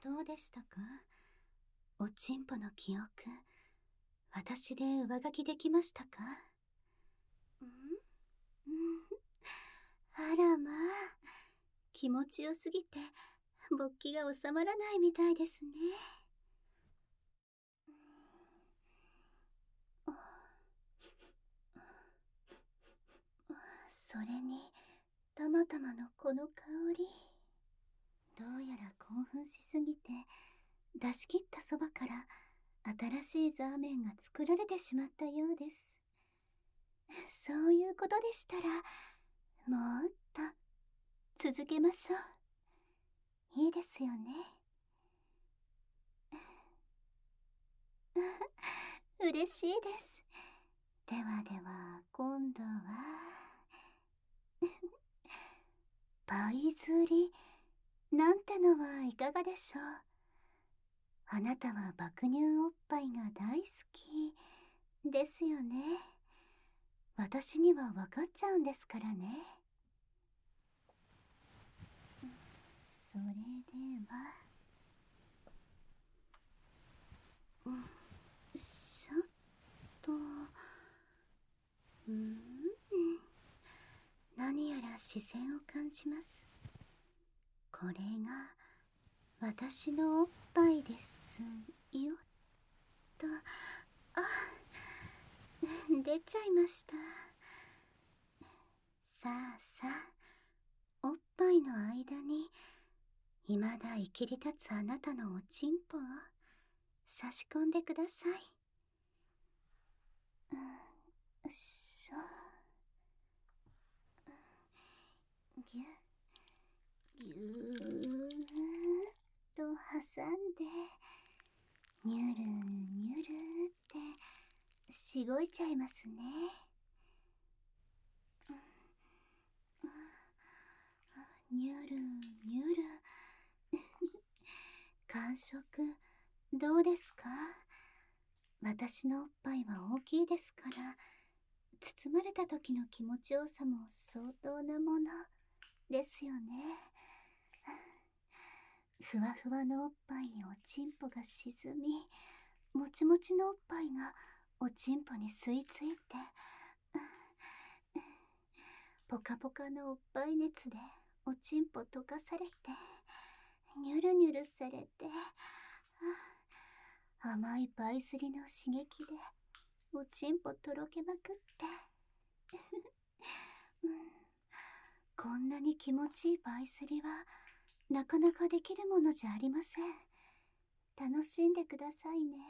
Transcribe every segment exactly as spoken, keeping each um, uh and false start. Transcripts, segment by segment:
どうでしたか？おちんぽの記憶、私で上書きできましたか？ん？あらまあ、気持ちよすぎて勃起が収まらないみたいですね。それにたまたまのこの香り、どうやら興奮しすぎて出し切ったそばから新しいザーメンが作られてしまったようです。そういうことでしたら、もっと続けましょう。いいですよね。嬉しいです。ではでは、今度はパイ釣りなんてのはいかがでしょう。あなたは爆乳おっぱいが大好きですよね。私には分かっちゃうんですからね。それでは、うん、しょっと、うん、何やら視線を感じます。これが私のおっぱいですよと。あ、出ちゃいました。さあさあ、おっぱいの間に未だ生きり立つあなたのおちんぽを差し込んでください。うん、よっしょ。ぎゅぎゅーっと挟んで、にゅるにゅるってしごいちゃいますね。にゅるにゅる感触どうですか？私のおっぱいは大きいですから、包まれた時の気持ちよさも相当なものですよね。ふわふわのおっぱいにおちんぽが沈み、もちもちのおっぱいがおちんぽに吸い付いて、ポカポカのおっぱい熱でおちんぽ溶かされて、ニュルニュルされて、甘いバイスリの刺激でおちんぽとろけまくってうん、こんなに気持ちいいバイスリはなかなかできるものじゃありません。楽しんでくださいね。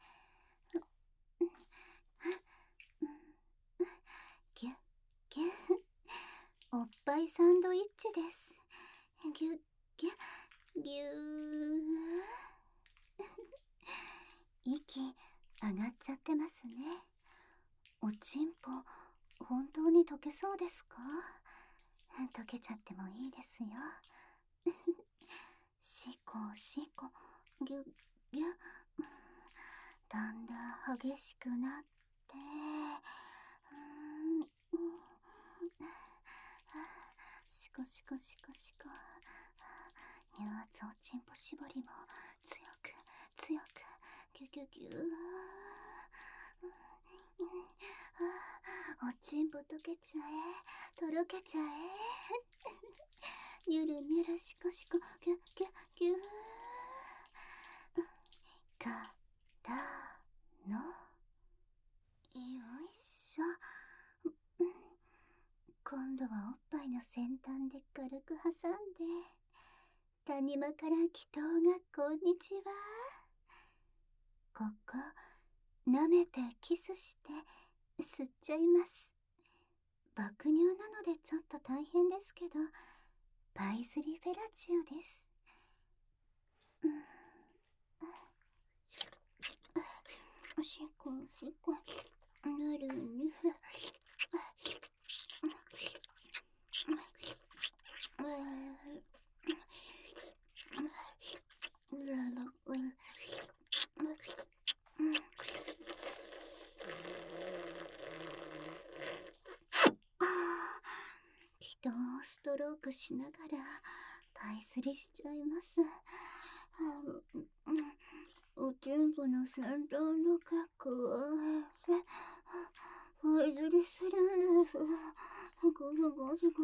ぎゅっぎゅっ、おっぱいサンドイッチです。ぎゅっぎゅっぎゅー息上がっちゃってますね。おちんぽ本当に溶けそうですか？溶けちゃってもいいですよ。しこしこぎゅっぎゅっ、だんだん激しくなって、うん、しこしこしこしこ、乳圧おちんぽ絞りも強く強く、ギュギュギュー、おちんぽ溶けちゃえ、とろけちゃえ、ニュルニュルしこしこ、ギュギュギュー、からの、よいしょ。今度はおっぱいの先端で軽く挟んで、谷間から祈祷がこんにちは。ここ舐めてキスして吸っちゃいます。爆乳なのでちょっと大変ですけど、パイスリフェラチオです。うん、おしっこおしっこ、ぬるぬる、人をストロークしながらパイスリしちゃいます。 おてんぽの先端の結構はおいずりするんです。ゴソゴソゴ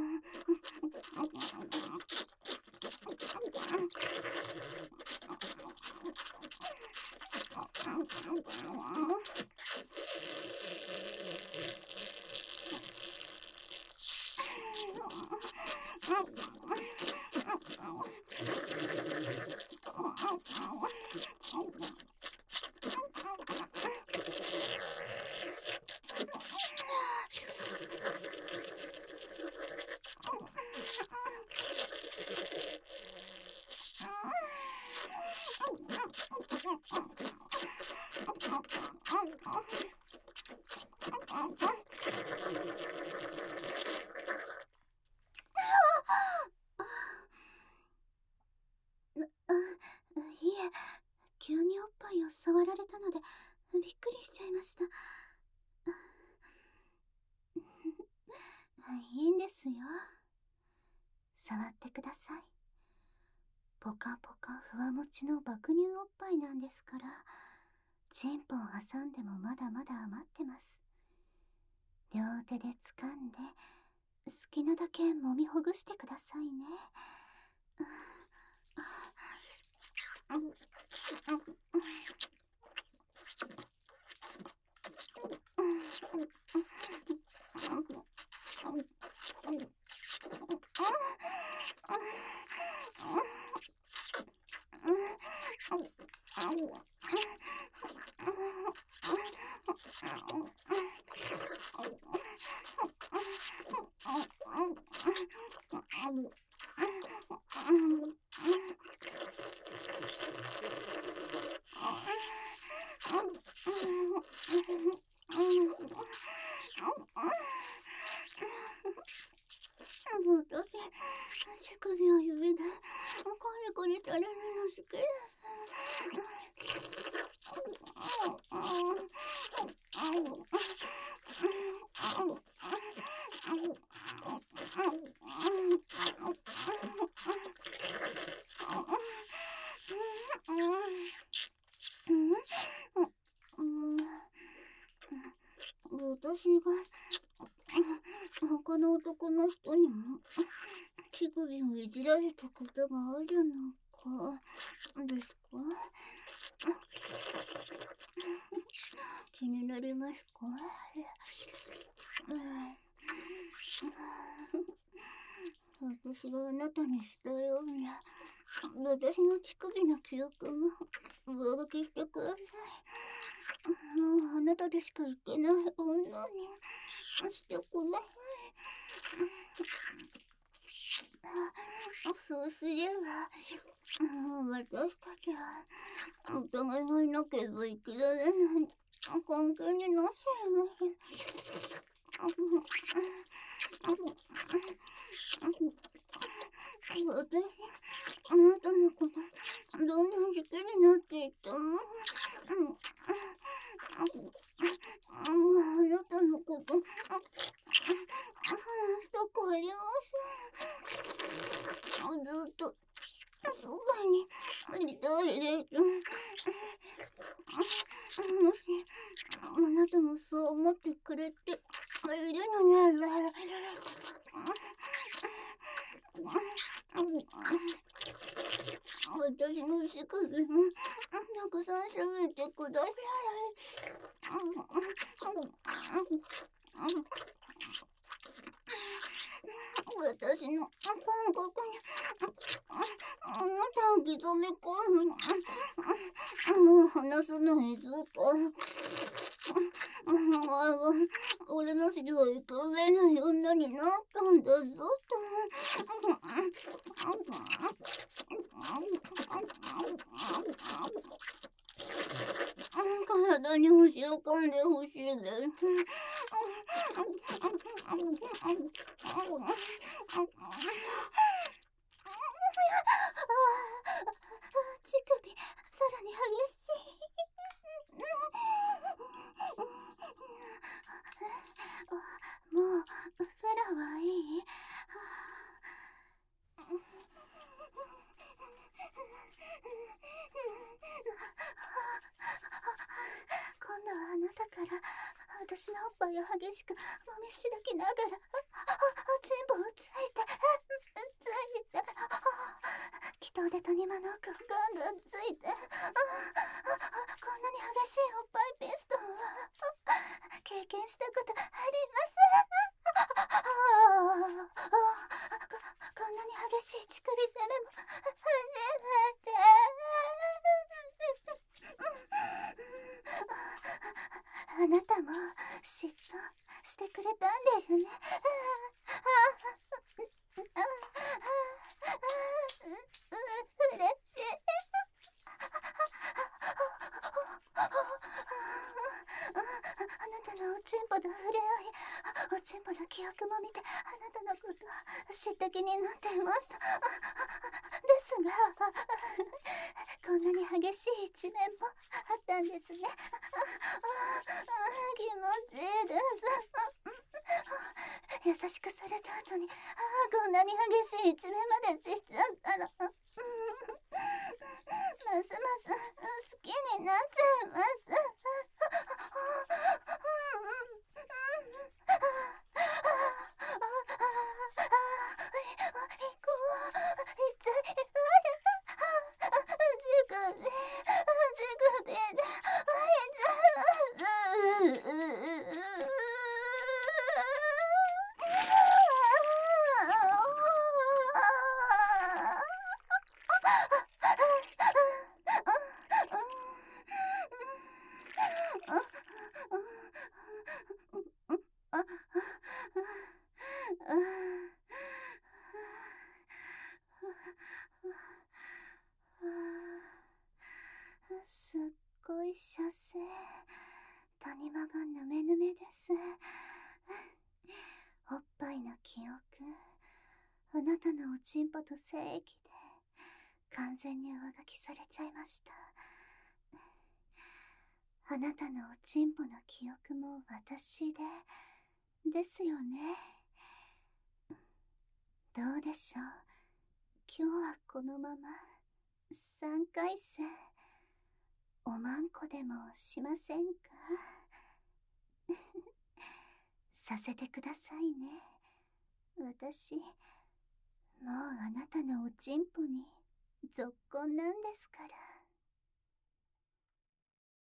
いえ、急におっぱいを触られたのでびっくりしちゃいました。いいんですよ。触ってください。ポカポカふわもちの爆乳おっぱいなんですから、チンポを挟んでもまだまだ余ってます。両手で掴んで好きなだけ揉みほぐしてくださいね。私、乳首を指でコリコリされるの好きです。私が他の男の人にも乳首をいじられたことがあるのかですか？気になりますか？私があなたにしたような私の乳首の記憶も上書きしてください。もうあなたでしかいけない女にしてください。そうすれば私たちはお互いがいなければ生きられない関係になっちゃいます。私、あなたのことどんどん好きになっていったの。あなたのこと話したくありません。ずっとそばにいたいです。もしあなたもそう思ってくれているのなら私の乳首もたくさん攻めてください。私の感覚にあなたを刻み込む。もう話すのにずっと俺の尻を痛めない女になったんだぞと。体に押し込んでほしいです。乳首さらに激しい。もうフェラはいい？ だから、私のおっぱいを激しくもみしだきながら、あ、おちんぽをついて、ついて、気筒で谷間の奥をガンガンついて、こんなに激しいおっぱいピストンは経験したことありません。こんなに激しい乳首攻めも初めて。あなたも嫉妬してくれたんだよね。嬉しい。あなたのおちんぽと触れ合い、おちんぽの記憶も見て、あなたのことを知った気になっていました。ですが、こんなに激しい一面もあったんですね。気持ちいいです。優しくされた後に、こんなに激しい一面までしちゃったら、ますます好きになっちゃいます。すっごい射精。谷間がぬめぬめです。おっぱいの記憶、あなたのおちんぽと精液で完全に上書きされちゃいました。あなたのおちんぽの記憶も私で、ですよね。どうでしょう。今日はこのままさんかいせんおまんこでもしませんか？させてくださいね。私、もうあなたのおちんぽにぞっこんなんですから。